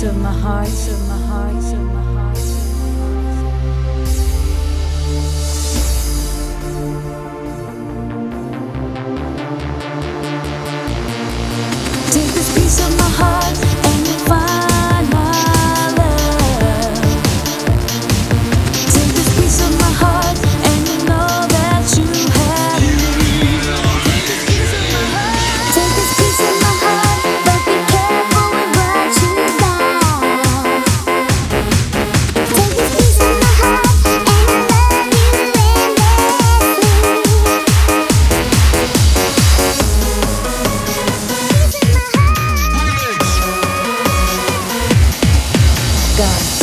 piece of my heart, of my heart, of my heart. Take this piece of my heart and you'll find my love. Take this piece of my heart and you know that you have me. Take this piece of my heart. Take this piece of my heart, but be careful with what you got. Take this piece of my heart and I love you endlessly. God.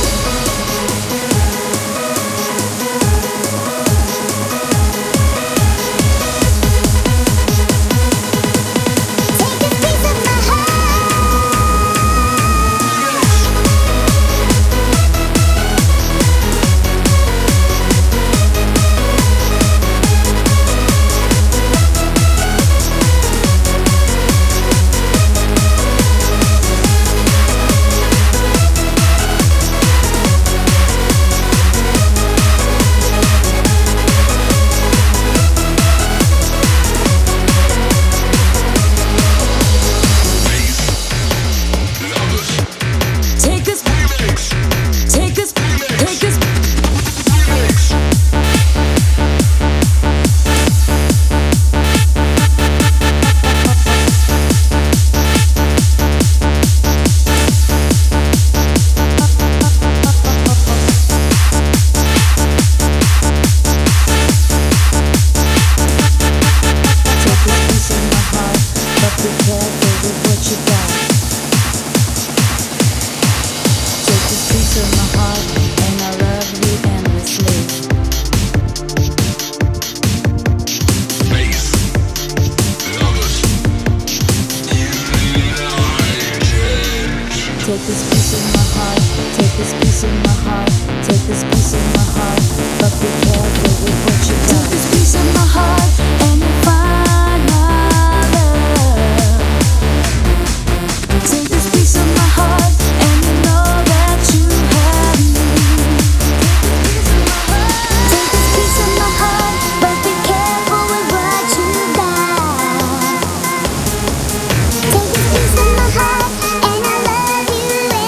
Take this piece of my heart, take this piece of my heart, take this piece of my heart, but be careful with what you got. Take this piece of my heart and you'll find my love. Take this piece of my heart and you know that you have me. Take this piece of my heart, but be careful with what you got. Take this piece of my heart and I love you.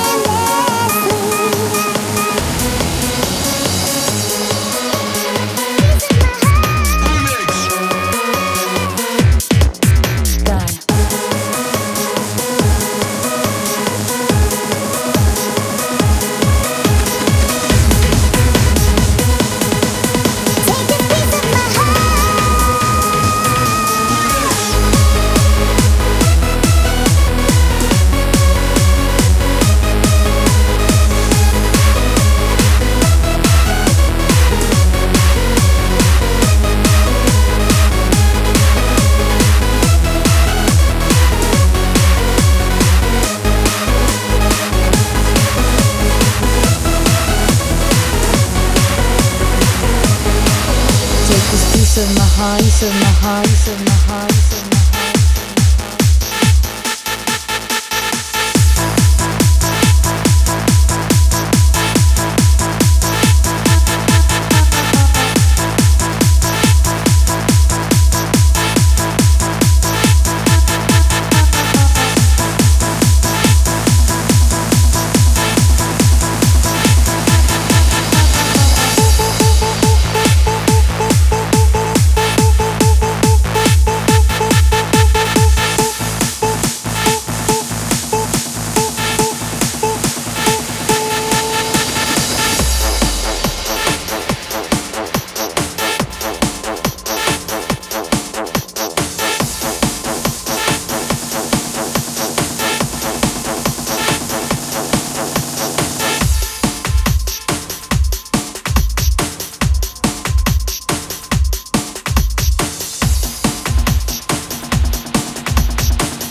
Take this piece of my heart, piece of my heart, piece of my heart, piece of my heart.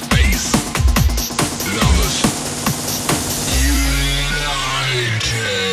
United.